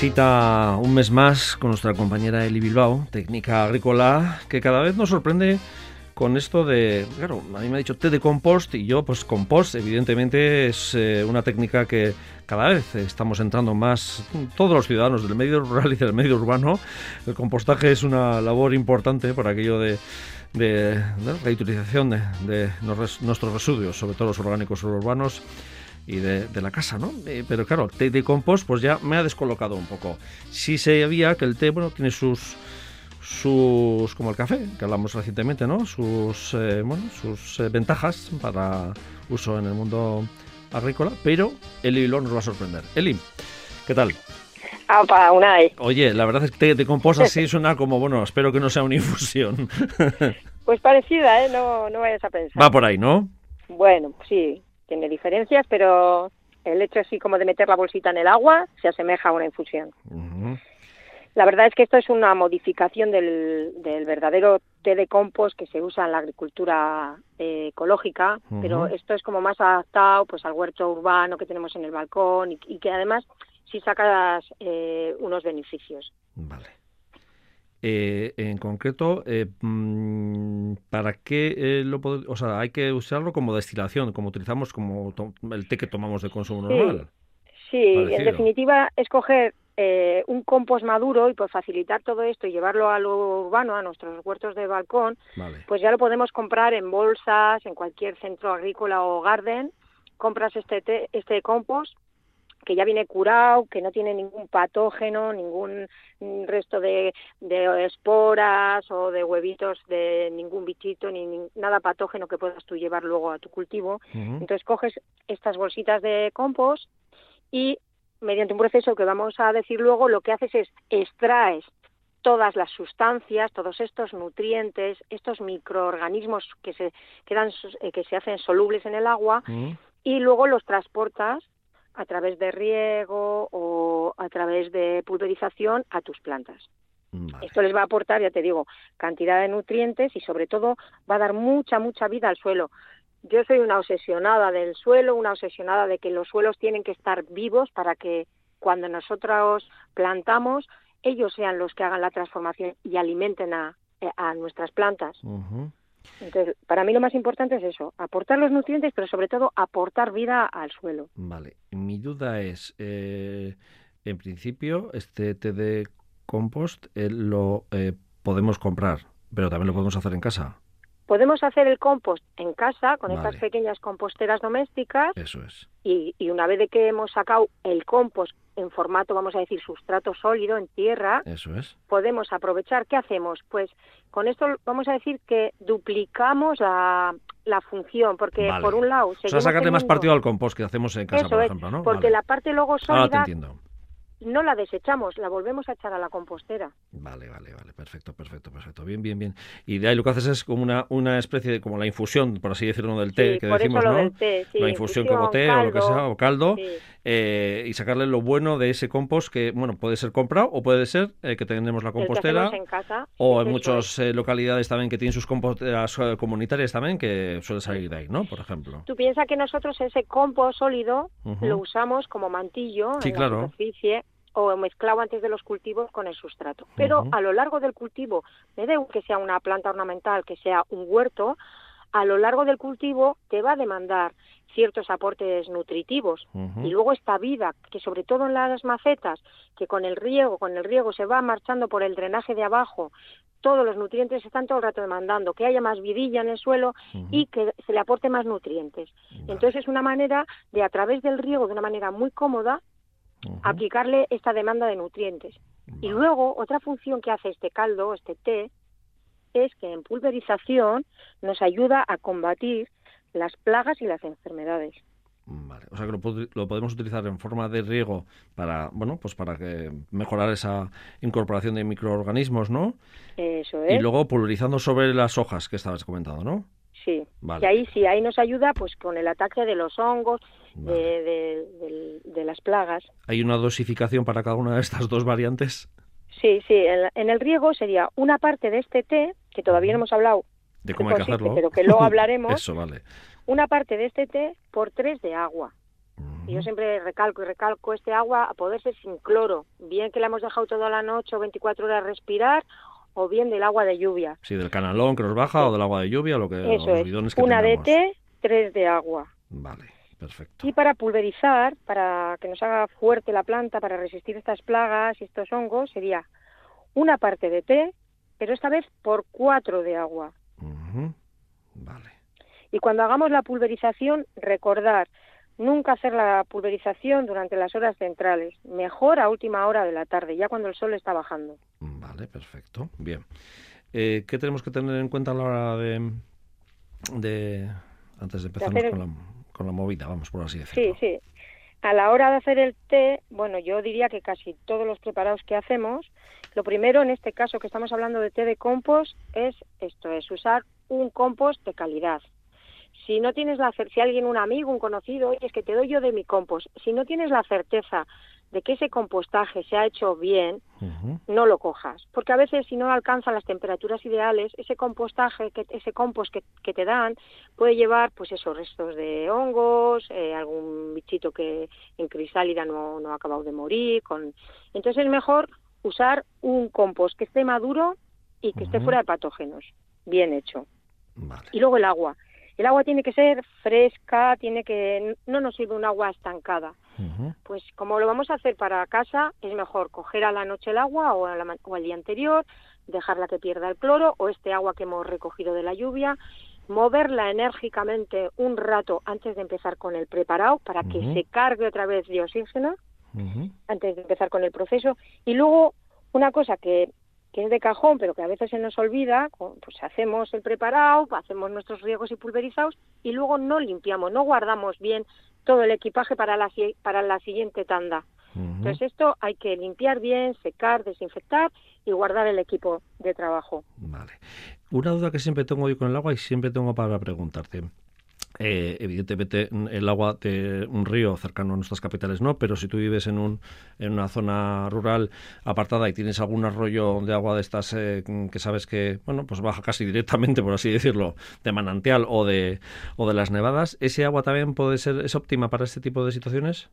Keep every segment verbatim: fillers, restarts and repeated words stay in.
cita un mes más con nuestra compañera Eli Bilbao, técnica agrícola, que cada vez nos sorprende con esto de, claro, a mí me ha dicho té de compost y yo, pues compost, evidentemente es eh, una técnica que cada vez estamos entrando más, todos los ciudadanos del medio rural y del medio urbano. El compostaje es una labor importante por aquello de, de, de reutilización de, de nos, nuestros residuos, sobre todo los orgánicos urbanos y de, de la casa, ¿no? Eh, pero claro, té de compost pues ya me ha descolocado un poco. Sí sabía que el té, bueno, tiene sus sus como el café, que hablamos recientemente, ¿no? Sus eh, bueno, sus eh, ventajas para uso en el mundo agrícola, pero Eli Bilbao nos va a sorprender. Eli, ¿qué tal? Apa, Unai. Oye, la verdad es que té de compost así suena como, bueno, espero que no sea una infusión. Pues parecida, ¿eh? No, no vayas a pensar. Va por ahí, ¿no? Bueno, sí, tiene diferencias, pero el hecho así como de meter la bolsita en el agua se asemeja a una infusión. Uh-huh. La verdad es que esto es una modificación del, del verdadero té de compost que se usa en la agricultura eh, ecológica, uh-huh. Pero esto es como más adaptado pues al huerto urbano que tenemos en el balcón y, y que además sí sacas eh, unos beneficios. Vale. Eh, en concreto, eh, ¿para qué eh, lo pod- o sea, hay que usarlo como destilación, como utilizamos como to- el té que tomamos de consumo Sí, normal? Sí, Parecido. En definitiva es coger eh, un compost maduro y por facilitar todo esto y llevarlo a lo urbano, a nuestros huertos de balcón, Vale. Pues ya lo podemos comprar en bolsas, en cualquier centro agrícola o garden. Compras este té, este compost que ya viene curado, que no tiene ningún patógeno, ningún resto de, de esporas o de huevitos de ningún bichito, ni, ni nada patógeno que puedas tú llevar luego a tu cultivo. Uh-huh. Entonces coges estas bolsitas de compost y mediante un proceso que vamos a decir luego, lo que haces es extraes todas las sustancias, todos estos nutrientes, estos microorganismos que se quedan, que se hacen solubles en el agua, uh-huh. Y luego los transportas a través de riego o a través de pulverización a tus plantas. Vale. Esto les va a aportar, ya te digo, cantidad de nutrientes y sobre todo va a dar mucha, mucha vida al suelo. Yo soy una obsesionada del suelo, una obsesionada de que los suelos tienen que estar vivos para que cuando nosotros plantamos, ellos sean los que hagan la transformación y alimenten a, a nuestras plantas. Uh-huh. Entonces, para mí lo más importante es eso, aportar los nutrientes, pero sobre todo aportar vida al suelo. Vale, mi duda es, eh, en principio, este té de compost eh, lo eh, podemos comprar, pero también lo podemos hacer en casa. Podemos hacer el compost en casa con Vale. Estas pequeñas composteras domésticas. Eso es. Y, y una vez de que hemos sacado el compost en formato, vamos a decir, sustrato sólido en tierra, eso es. Podemos aprovechar. ¿Qué hacemos? Pues con esto vamos a decir que duplicamos la, la función, porque vale. por un lado... O sea, sacarle teniendo... más partido al compost que hacemos en casa, eso por es, ejemplo, ¿no? Porque vale. la parte luego sólida... Ahora te entiendo. No la desechamos, la volvemos a echar a la compostera. Vale, vale, vale, perfecto, perfecto, perfecto. Bien, bien, bien. Y de ahí lo que haces es como una, una especie de, como la infusión, por así decirlo, del té, sí, que por decimos, eso lo ¿no? Del té, sí, la infusión, infusión como té caldo, o lo que sea, o caldo, sí. eh, y sacarle lo bueno de ese compost que, bueno, puede ser comprado o puede ser eh, que tenemos la compostera. El que hacemos en casa. O en muchas eh, localidades también que tienen sus composteras eh, comunitarias también, que suele salir de ahí, ¿no? Por ejemplo. Tú piensas que nosotros ese compost sólido uh-huh. lo usamos como mantillo sí, en claro. la superficie, o mezclado antes de los cultivos con el sustrato. Pero uh-huh. a lo largo del cultivo, me da que sea una planta ornamental, que sea un huerto, a lo largo del cultivo te va a demandar ciertos aportes nutritivos. Uh-huh. Y luego esta vida, que sobre todo en las macetas, que con el riego, con el riego se va marchando por el drenaje de abajo, todos los nutrientes se están todo el rato demandando, que haya más vidilla en el suelo uh-huh. y que se le aporte más nutrientes. Vale. Entonces es una manera de, a través del riego, de una manera muy cómoda, Uh-huh. aplicarle esta demanda de nutrientes. Vale. Y luego, otra función que hace este caldo, este té, es que en pulverización nos ayuda a combatir las plagas y las enfermedades. Vale, o sea que lo, lo podemos utilizar en forma de riego para, bueno, pues para que mejorar esa incorporación de microorganismos, ¿no? Eso es. Y luego pulverizando sobre las hojas que estabas comentando, ¿no? Sí, vale. Y ahí sí, ahí nos ayuda pues con el ataque de los hongos, vale. de, de, de, de las plagas. ¿Hay una dosificación para cada una de estas dos variantes? Sí, sí, en, en el riego sería una parte de este té, que todavía no hemos hablado de cómo hay que consiste, hacerlo, pero que luego hablaremos. Eso, vale. Una parte de este té por tres de agua. Uh-huh. Uh-huh. Y yo siempre recalco y recalco este agua a poder ser sin cloro, bien que la hemos dejado toda la noche o veinticuatro horas respirar, o bien del agua de lluvia. Sí, del canalón que nos baja, sí, o del agua de lluvia, lo que, Eso los es. bidones que Una tengamos. de té, tres de agua. Vale, perfecto. Y para pulverizar, para que nos haga fuerte la planta, para resistir estas plagas y estos hongos, sería una parte de té, pero esta vez por cuatro de agua. Uh-huh. Vale. Y cuando hagamos la pulverización, recordar nunca hacer la pulverización durante las horas centrales, mejor a última hora de la tarde, ya cuando el sol está bajando. Vale, perfecto. Bien. Eh, ¿Qué tenemos que tener en cuenta a la hora de, de antes de empezar el... con, la, con la movida, vamos, por así decirlo? Sí, sí. A la hora de hacer el té, bueno, yo diría que casi todos los preparados que hacemos, lo primero, en este caso que estamos hablando de té de compost, es esto, es usar un compost de calidad. Si no tienes la si alguien, un amigo, un conocido, oye, es que te doy yo de mi compost, si no tienes la certeza de que ese compostaje se ha hecho bien, uh-huh, no lo cojas, porque a veces si no alcanzan las temperaturas ideales, ese compostaje, que, ese compost que, que te dan, puede llevar, pues esos restos de hongos, eh, algún bichito que en crisálida no, no ha acabado de morir, con... entonces es mejor usar un compost que esté maduro y que uh-huh, esté fuera de patógenos, bien hecho. Vale. Y luego el agua. El agua tiene que ser fresca, tiene que no nos sirve un agua estancada. Uh-huh. Pues como lo vamos a hacer para casa, es mejor coger a la noche el agua o, a la, o al día anterior, dejarla que pierda el cloro o este agua que hemos recogido de la lluvia, moverla enérgicamente un rato antes de empezar con el preparado para uh-huh, que se cargue otra vez de oxígeno, uh-huh, antes de empezar con el proceso. Y luego una cosa que... que es de cajón, pero que a veces se nos olvida, pues hacemos el preparado, hacemos nuestros riegos y pulverizados y luego no limpiamos, no guardamos bien todo el equipaje para la, para la siguiente tanda. Uh-huh. Entonces esto hay que limpiar bien, secar, desinfectar y guardar el equipo de trabajo. Vale. Una duda que siempre tengo yo con el agua y siempre tengo para preguntarte. Eh, evidentemente el agua de un río cercano a nuestras capitales no, pero si tú vives en un en una zona rural apartada y tienes algún arroyo de agua de estas eh, que sabes que bueno pues baja casi directamente, por así decirlo, de manantial o de o de las nevadas, ¿ese agua también puede ser es óptima para este tipo de situaciones?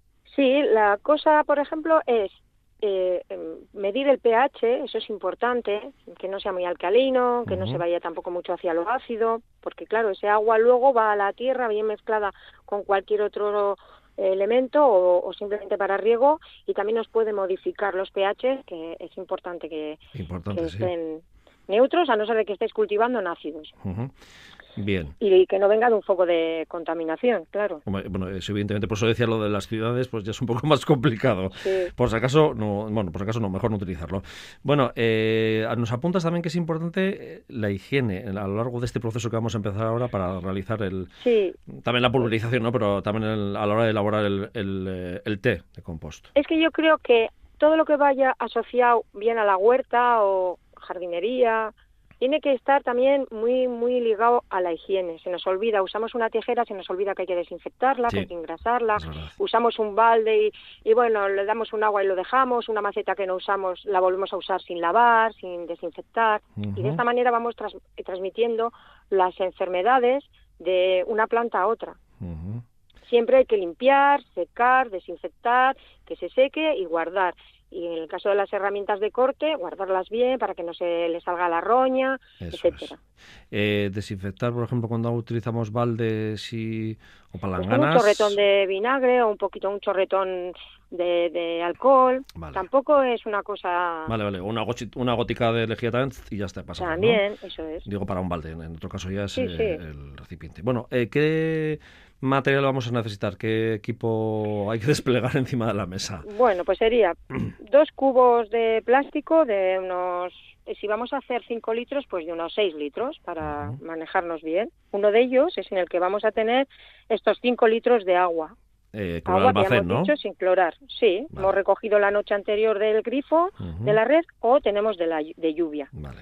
Sí, la cosa, por ejemplo, es Eh, medir el pH, eso es importante, que no sea muy alcalino, que uh-huh, no se vaya tampoco mucho hacia lo ácido, porque claro, ese agua luego va a la tierra bien mezclada con cualquier otro elemento o, o simplemente para riego y también nos puede modificar los pH, que es importante que, importante, que estén sí, neutros, a no ser de que estés cultivando en ácidos. Uh-huh. Bien. Y que no venga de un foco de contaminación, claro. Bueno, eso evidentemente, por eso decía lo de las ciudades, pues ya es un poco más complicado. Sí. Por si acaso, no, bueno, por si acaso no, mejor no utilizarlo. Bueno, eh, nos apuntas también que es importante la higiene a lo largo de este proceso que vamos a empezar ahora para realizar el sí. también la pulverización, ¿no? Pero también el, a la hora de elaborar el, el, el té de compost. Es que yo creo que todo lo que vaya asociado bien a la huerta o jardinería tiene que estar también muy muy ligado a la higiene. Se nos olvida, usamos una tijera, se nos olvida que hay que desinfectarla, sí, que hay que engrasarla. Usamos un balde y, y bueno, le damos un agua y lo dejamos. Una maceta que no usamos la volvemos a usar sin lavar, sin desinfectar. Uh-huh. Y de esta manera vamos tras, transmitiendo las enfermedades de una planta a otra. Uh-huh. Siempre hay que limpiar, secar, desinfectar, que se seque y guardar. Y en el caso de las herramientas de corte, guardarlas bien para que no se le salga la roña, eso etcétera. Es. Eh, desinfectar, por ejemplo, cuando utilizamos baldes y o palanganas. Pues un chorretón de vinagre o un poquito, un chorretón de, de alcohol. Vale. Tampoco es una cosa... Vale, vale. Una, gochi, una gótica de lejía también y ya está pasando. También, ¿no? Eso es. Digo, para un balde. En otro caso ya es sí, eh, sí. el recipiente. Bueno, eh, ¿qué material vamos a necesitar? ¿Qué equipo hay que desplegar encima de la mesa? Bueno, pues sería dos cubos de plástico de unos... Si vamos a hacer cinco litros, pues de unos seis litros para uh-huh. manejarnos bien. Uno de ellos es en el que vamos a tener estos cinco litros de agua. Eh, con agua almacén, que hemos ¿no? dicho sin clorar. Sí, vale. Hemos recogido la noche anterior del grifo, uh-huh. de la red, o tenemos de, la, de lluvia. Vale.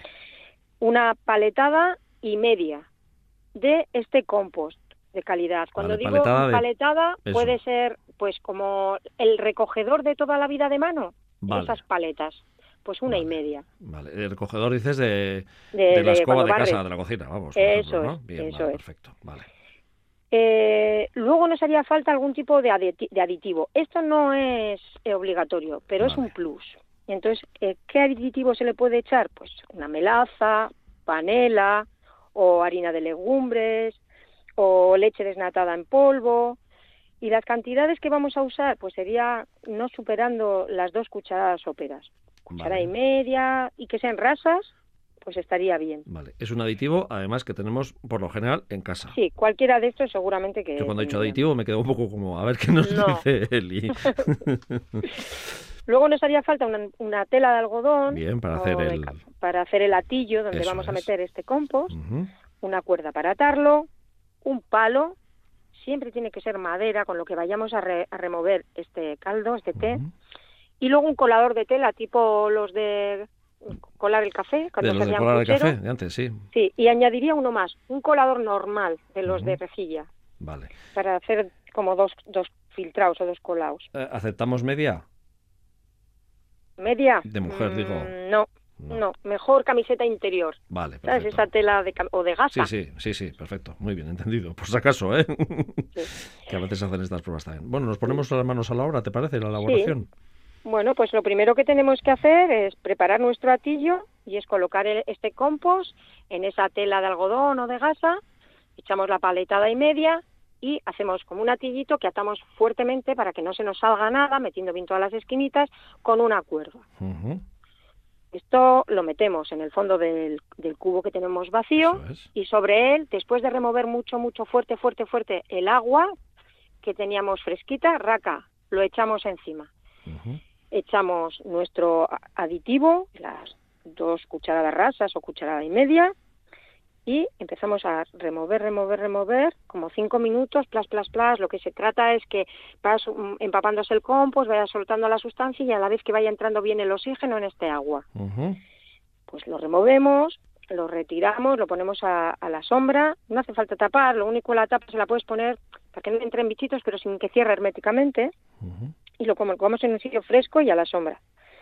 Una paletada y media de este compost de calidad. Cuando vale, digo paletada, paletada, de... puede ser pues como el recogedor de toda la vida de mano. Vale. Esas paletas. Pues una vale. y media. Vale, el recogedor dices de, de, de la de escoba de barres. casa, de la cocina, vamos. Eso ejemplo, es, ¿no? Bien, eso vale, es. perfecto, vale. Eh, luego nos haría falta algún tipo de, aditi- de aditivo. Esto no es eh, obligatorio, pero Vale. es un plus. Entonces, eh, ¿qué aditivo se le puede echar? Pues una melaza, panela, o harina de legumbres, o leche desnatada en polvo. Y las cantidades que vamos a usar, pues sería no superando las dos cucharadas soperas. Cucharada Vale. y media, y que sean rasas, pues estaría bien. Vale. Es un aditivo, además, que tenemos por lo general en casa. Sí, cualquiera de estos seguramente que Yo cuando he dicho tendríamos. aditivo me quedo un poco como, a ver qué nos No. dice Eli. Luego nos haría falta una, una tela de algodón Bien, para o hacer de el... ca- para hacer el atillo donde Eso vamos a es. meter este compost, Ujú. una cuerda para atarlo, un palo, siempre tiene que ser madera con lo que vayamos a, re- a remover este caldo, este té, Ujú. y luego un colador de tela tipo los de colar el café, cuando De los de salían colar el puchero. café, de antes, sí. Sí, y añadiría uno más, un colador normal de los Ujú. de rejilla, Vale. para hacer como dos, dos filtrados o dos colados. Eh, ¿Aceptamos media? ¿Media? De mujer, Mm, digo. No, No. no, mejor camiseta interior. Vale, ¿Sabes? perfecto. Esa tela de cam- o de Sí, gasa. sí, sí, sí, perfecto. Muy bien, entendido. Por si acaso, ¿eh? Sí. Que a veces hacen estas pruebas también. Bueno, nos ponemos las manos a la obra, ¿te parece? La Sí. elaboración. Bueno, pues lo primero que tenemos que hacer es preparar nuestro atillo y es colocar el- este compost en esa tela de algodón o de gasa, echamos la paletada y media y hacemos como un atillito que atamos fuertemente para que no se nos salga nada, metiendo bien todas las esquinitas con una cuerda. Ujú. Esto lo metemos en el fondo del, del cubo que tenemos vacío Eso es. y sobre él, después de remover mucho, mucho, fuerte, fuerte, fuerte el agua que teníamos fresquita, raca, lo echamos encima. Ujú. Echamos nuestro a- aditivo, las dos cucharadas rasas o cucharada y media, y empezamos a remover, remover, remover, como cinco minutos, plas, plas, plas. Lo que se trata es que va su- empapándose el compost, vaya soltando la sustancia y a la vez que vaya entrando bien el oxígeno en este agua. Ujú. Pues lo removemos, lo retiramos, lo ponemos a, a la sombra, no hace falta tapar, lo único la tapa se la puedes poner para que no entren bichitos, pero sin que cierre herméticamente, Ujú. y lo comemos en un sitio fresco y a la sombra.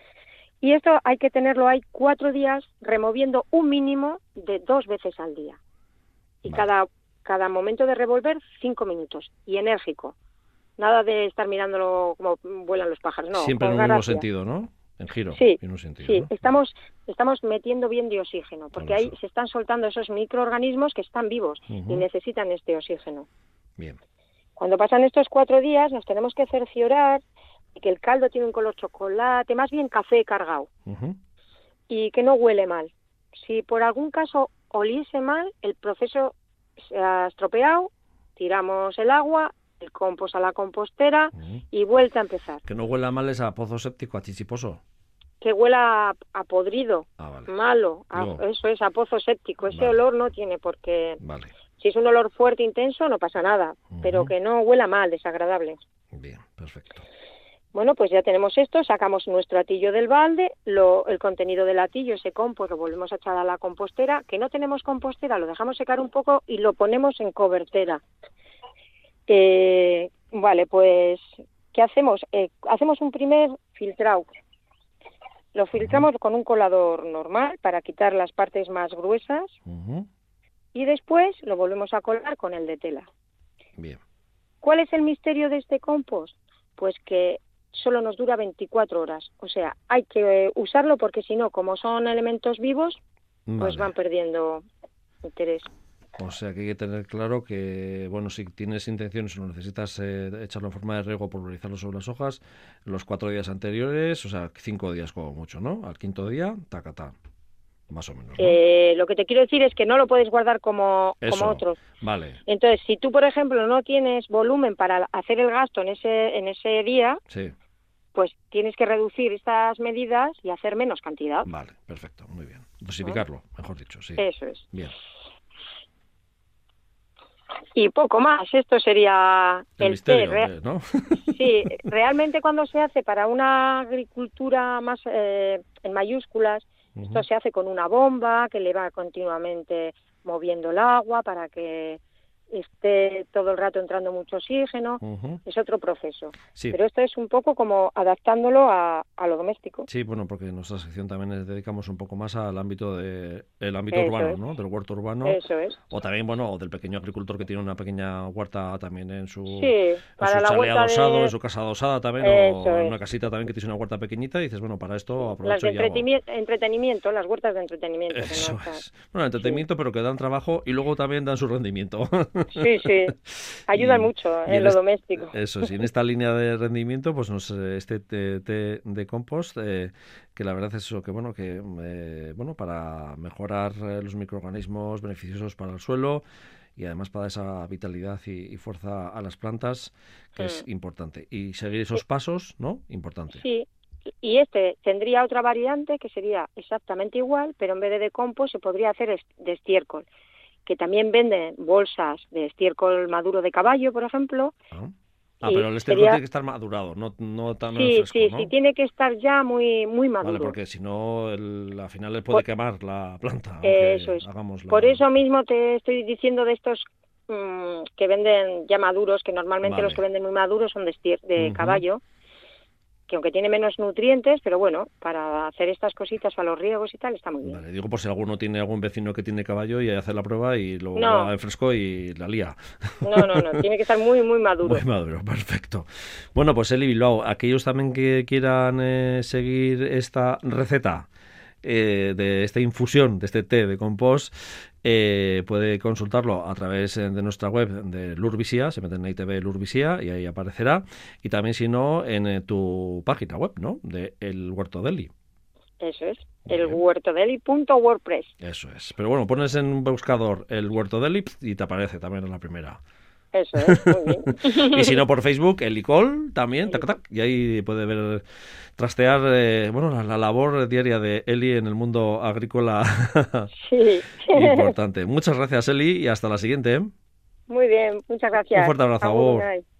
Y esto hay que tenerlo ahí cuatro días removiendo un mínimo de dos veces al día. Y Vale. cada, cada momento de revolver, cinco minutos. Y enérgico. Nada de estar mirándolo como vuelan los pájaros, no. Siempre en con un mismo gracia. sentido, ¿no? En giro. Sí, En un sentido, sí, ¿no? estamos, estamos metiendo bien de oxígeno, porque Por ahí eso. se están soltando esos microorganismos que están vivos Ujú. y necesitan este oxígeno. Bien. Cuando pasan estos cuatro días nos tenemos que cerciorar de que el caldo tiene un color chocolate, más bien café cargado, Ujú. y que no huele mal. Si por algún caso oliese mal, el proceso se ha estropeado, tiramos el agua, el compost a la compostera Ujú. y vuelta a empezar. Que no huela mal es a pozo séptico, a chichiposo. Que huela a, a podrido, Ah, vale. malo, a- No. eso es, a pozo séptico. Ese Vale. olor no tiene por qué. Vale. Si es un olor fuerte, intenso, no pasa nada, Ujú. pero que no huela mal, desagradable. Bien, perfecto. Bueno, pues ya tenemos esto, sacamos nuestro atillo del balde, lo, el contenido del atillo, ese compost, lo volvemos a echar a la compostera. Que no tenemos compostera, lo dejamos secar un poco y lo ponemos en cobertera. Eh, vale, pues, ¿qué hacemos? Eh, hacemos un primer filtrado. Lo filtramos con un colador normal para quitar las partes más gruesas Ujú. y después lo volvemos a colar con el de tela. Bien. ¿Cuál es el misterio de este compost? Pues que solo nos dura veinticuatro horas. O sea, hay que usarlo porque si no, como son elementos vivos, pues Vale. van perdiendo interés. O sea que hay que tener claro que, bueno, si tienes intenciones o lo necesitas eh, echarlo en forma de riego, pulverizarlo sobre las hojas, los cuatro días anteriores, o sea, cinco días como mucho, ¿no? Al quinto día, tacatá, más o menos, ¿no? Eh, lo que te quiero decir es que no lo puedes guardar como, Eso, como otros. vale, Entonces, si tú, por ejemplo, no tienes volumen para hacer el gasto en ese, en ese día, sí, pues tienes que reducir estas medidas y hacer menos cantidad. vale, perfecto, muy bien. Dosificarlo, mejor dicho, sí. Eso es. Bien. Y poco más, esto sería El el misterio, té. Re- de- ¿no? Sí, realmente cuando se hace para una agricultura más eh, en mayúsculas, esto Ujú. se hace con una bomba que le va continuamente moviendo el agua para que esté todo el rato entrando mucho oxígeno, Uh-huh. es otro proceso. Sí. Pero esto es un poco como adaptándolo a, a lo doméstico. Sí, bueno, porque en nuestra sección también nos dedicamos un poco más al ámbito de el ámbito Eso urbano, es. ¿no? Del huerto urbano, Eso es. o también, bueno, o del pequeño agricultor que tiene una pequeña huerta también en su, Sí, en para su la chalet huerta adosado, de... en su casa adosada también, Eso o en es. una casita también que tiene una huerta pequeñita y dices, bueno, para esto Las aprovecho de y hago. entretimi- entretenimiento, las huertas de entretenimiento. Que Eso no estás... es. Bueno, entretenimiento, pero que dan trabajo y luego también dan su rendimiento. Sí, sí. Ayudan Y, mucho y en en lo est- doméstico. eso sí, en esta línea de rendimiento, pues nos, eh, este té, té de compost, eh, que la verdad es eso, que bueno, que eh, bueno, para mejorar eh, los microorganismos beneficiosos para el suelo y además para esa vitalidad y, y fuerza a las plantas, que es Mm. importante. Y seguir esos pasos, ¿no? Importante. Sí, y este tendría otra variante que sería exactamente igual, pero en vez de de compost se podría hacer est- de estiércol, que también venden bolsas de estiércol maduro de caballo, por ejemplo, Ah, Ah, y pero el estiércol sería... tiene que estar madurado, no, no tan no en Sí, fresco, sí, sí, ¿no? tiene que estar ya muy, muy Vale, maduro. porque si no, el- al final le puede Por- quemar la planta, Eso aunque es. hagamos la... Por eso mismo te estoy diciendo de estos mm, que venden ya maduros, que normalmente los Vale. que venden muy maduros son de, estier- de Ujú. caballo, que aunque tiene menos nutrientes, pero bueno, para hacer estas cositas para los riegos y tal está muy bien. Vale, digo por si alguno tiene algún vecino que tiene caballo y hace la prueba y luego No. va en fresco y la lía. No, no, no, tiene que estar muy, muy maduro. Muy maduro, perfecto. Bueno, pues Eli Bilbao, aquellos también que quieran eh, seguir esta receta eh, de esta infusión, de este té de compost, eh, puede consultarlo a través eh, de nuestra web de Lurvisía, se meten en I T V Lurvisía y ahí aparecerá, y también si no en eh, tu página web, ¿no? De El Huerto de Eli. Eso es, Muy el bien. huertodeli punto wordpress. Eso es. Pero bueno, pones en un buscador El Huerto de Eli y te aparece también en la primera. Eso es, muy bien. Y si no por Facebook, el Icol también, tac, tac, y ahí puede ver, trastear, eh, bueno, la, la labor diaria de Eli en el mundo agrícola Sí. importante. Muchas gracias, Eli, y hasta la siguiente. ¿eh? Muy bien, muchas gracias. Un fuerte abrazo, Agur, agur. Unai.